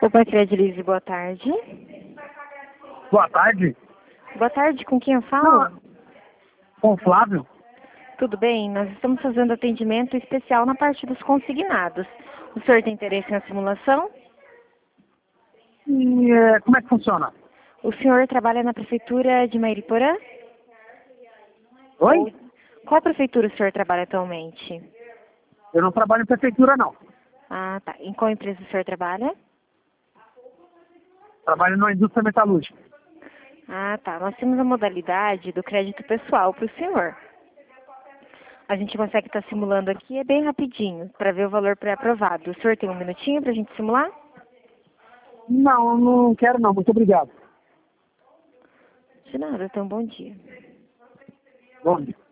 Opa, Fredilize, boa tarde. Boa tarde. Boa tarde, com quem eu falo? Com o Flávio. Tudo bem? Nós estamos fazendo atendimento especial na parte dos consignados. O senhor tem interesse na simulação? E como é que funciona? O senhor trabalha na prefeitura de Mairiporã? Oi? Qual prefeitura o senhor trabalha atualmente? Eu não trabalho em prefeitura, não. Ah, tá. Em qual empresa o senhor trabalha? Trabalho na indústria metalúrgica. Ah, tá. Nós temos a modalidade do crédito pessoal para o senhor. A gente consegue estar simulando aqui, é bem rapidinho, para ver o valor pré-aprovado. O senhor tem um minutinho para a gente simular? Não, não quero não. Muito obrigado. De nada, então bom dia. Bom dia.